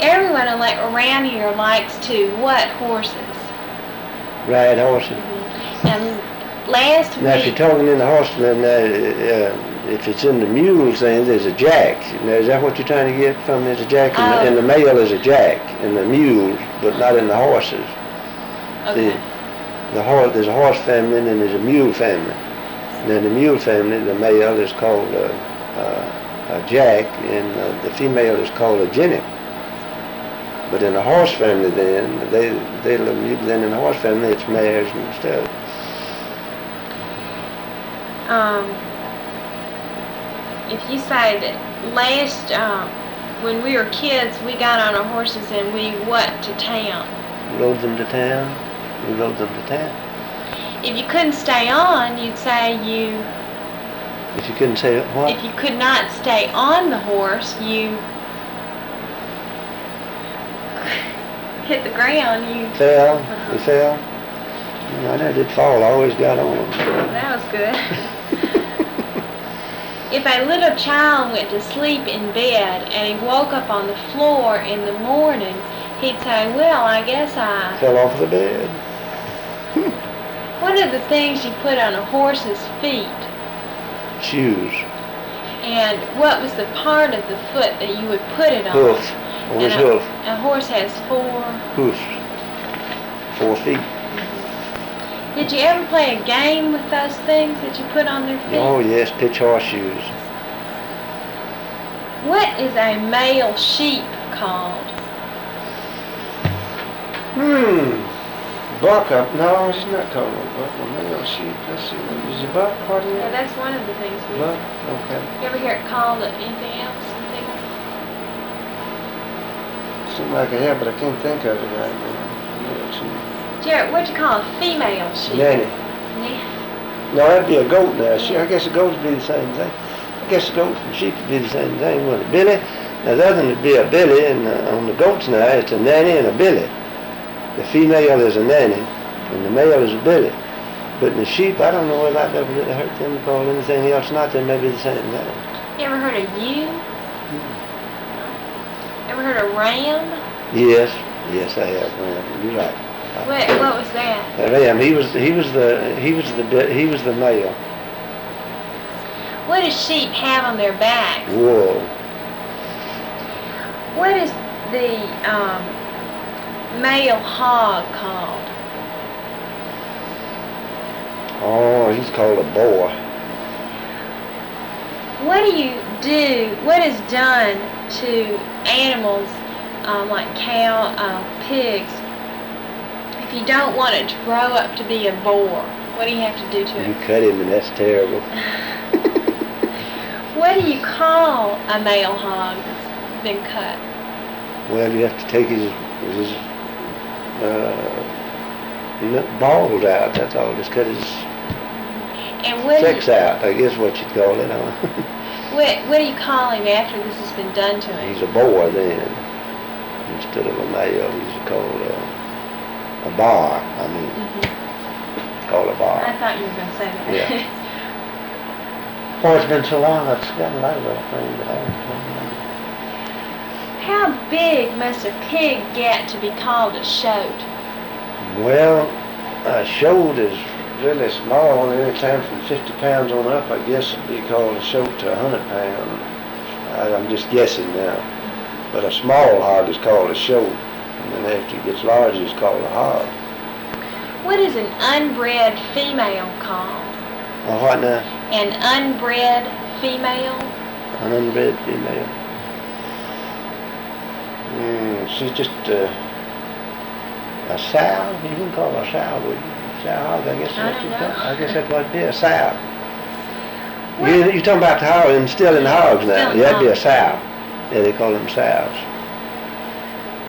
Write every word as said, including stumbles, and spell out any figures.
everyone like around here likes to what horses? Ride horses. Mm-hmm. And last now, week. if you're talking in the horse, then uh, uh, if it's in the mule thing, there's a jack. Now, is that what you're trying to get from? There's a jack, and, oh. the, and the male is a jack in the mules, but not in the horses. Okay. The, the horse, there's a horse family and there's a mule family. Now, in the mule family, the male is called a, a, a jack, and uh, the female is called a jenny. But in the horse family, then they they then in the horse family, it's mares and stuff. Um, if you say that last um, when we were kids, we got on our horses and we what to town? Rode them to town. We rode them to town. If you couldn't stay on, you'd say you. If you couldn't say what? If you could not stay on the horse, you hit the ground. You fell. Uh-huh. You fell. I never did fall. I always got on. That was good. If a little child went to sleep in bed and he woke up on the floor in the morning, he'd say, "Well, I guess I fell off the bed." What are the things you put on a horse's feet? Shoes. And what was the part of the foot that you would put it on? Hoof. Horse hoof. A horse has four hoofs. Four feet. Mm-hmm. Did you ever play a game with those things that you put on their feet? Oh yes, pitch horseshoes. What is a male sheep called? Hmm. Buck up. No, she's not called a buck. A male sheep. Let's see. Is it buck part of Yeah, that? that's one of the things we Buck? Okay. You ever hear it called anything else? Anything else? Seems like I have, but I can't think of it right now. Male sheep. Jared, what'd you call a female sheep? Nanny. Nanny. No, that'd be a goat now. She, I guess a goat would be the same thing. I guess a goat and sheep would be the same thing, wouldn't it? Billy? Now the other one would be a billy, and uh, on the goats now it's a nanny and a billy. The female is a nanny, and the male is a billy. But in the sheep, I don't know whether I've ever really heard them call anything else. Not they may be the same thing. You ever heard of ewe? Hmm. Ever heard of ram? Yes, yes, I have. Ram. You're right. What? What was that? Uh, ram. He was. He was the. He was the. He was the male. What do sheep have on their backs? Wool. What is the um, male hog called? Oh, he's called a boar. What do you do, what is done to animals um, like cow, uh, pigs, if you don't want it to grow up to be a boar? What do you have to do to it? You cut him, and that's terrible. What do you call a male hog that's been cut? Well, you have to take his, his uh, balls out, that's all. Just cut his and what sex you, out, I guess what you'd call it. Huh? what, what do you call him after this has been done to him? He's a boar then. Instead of a male, he's called a, a bar. I mean, mm-hmm. Called a bar. I thought you were going to say that. Yeah. Oh, it's been so long, I've forgotten a lot of little things that I was How big must a pig get to be called a shoat? Well, a shoat is really small, and any time from fifty pounds on up, I guess it'd be called a shoat to one hundred pounds. I, I'm just guessing now. But a small hog is called a shoat, and then after it gets large, it's called a hog. What is an unbred female called? A what now? An unbred female? An unbred female. Mm, she's just uh, a sow. You wouldn't call her a sow, would you? Sow hog, I guess. I What don't you know. call, I guess that's what it'd be, a sow. Well, You, you're talking about the hog and still in the hogs now. Still in Yeah, that'd be a hogs. sow. Yeah, they call them sows.